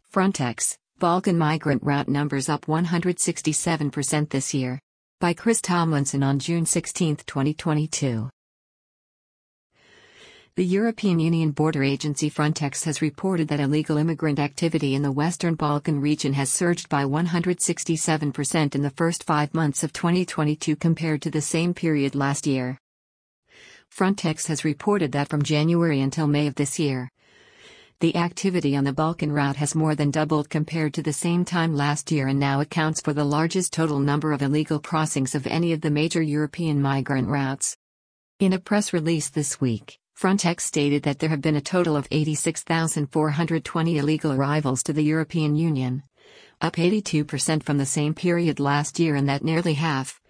Frontex, Balkan migrant route numbers up 167% this year. By Chris Tomlinson on June 16, 2022. The European Union border agency Frontex has reported that illegal immigrant activity in the Western Balkan region has surged by 167% in the first 5 months of 2022 compared to the same period last year. Frontex has reported that from January until May of this year, the activity on the Balkan route has more than doubled compared to the same time last year and now accounts for the largest total number of illegal crossings of any of the major European migrant routes. In a press release this week, Frontex stated that there have been a total of 86,420 illegal arrivals to the European Union, up 82% from the same period last year, and that nearly half,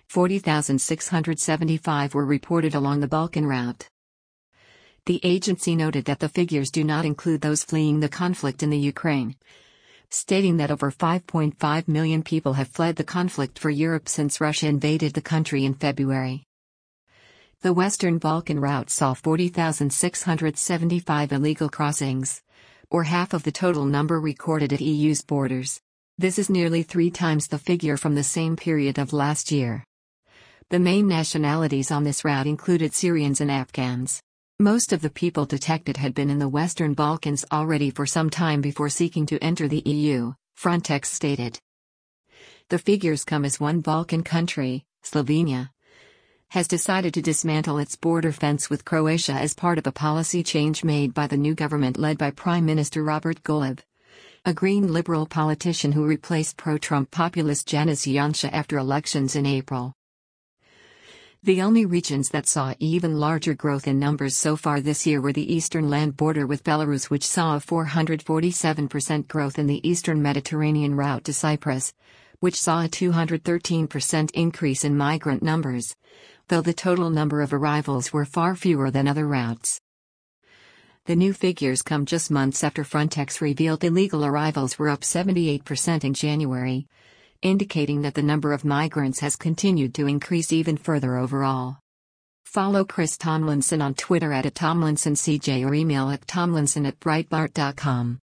40,675, were reported along the Balkan route. The agency noted that the figures do not include those fleeing the conflict in the Ukraine, stating that over 5.5 million people have fled the conflict for Europe since Russia invaded the country in February. The Western Balkan route saw 40,675 illegal crossings, or half of the total number recorded at EU's borders. This is nearly 3 times the figure from the same period of last year. The main nationalities on this route included Syrians and Afghans. Most of the people detected had been in the Western Balkans already for some time before seeking to enter the EU, Frontex stated. The figures come as one Balkan country, Slovenia, has decided to dismantle its border fence with Croatia as part of a policy change made by the new government led by Prime Minister Robert Golob, a Green Liberal politician who replaced pro-Trump populist Janez Janša after elections in April. The only regions that saw even larger growth in numbers so far this year were the eastern land border with Belarus, which saw a 447% growth, in the eastern Mediterranean route to Cyprus, which saw a 213% increase in migrant numbers, though the total number of arrivals were far fewer than other routes. The new figures come just months after Frontex revealed illegal arrivals were up 78% in January, indicating that the number of migrants has continued to increase even further overall. Follow Chris Tomlinson on Twitter @TomlinsonCJ or email at tomlinson@breitbart.com.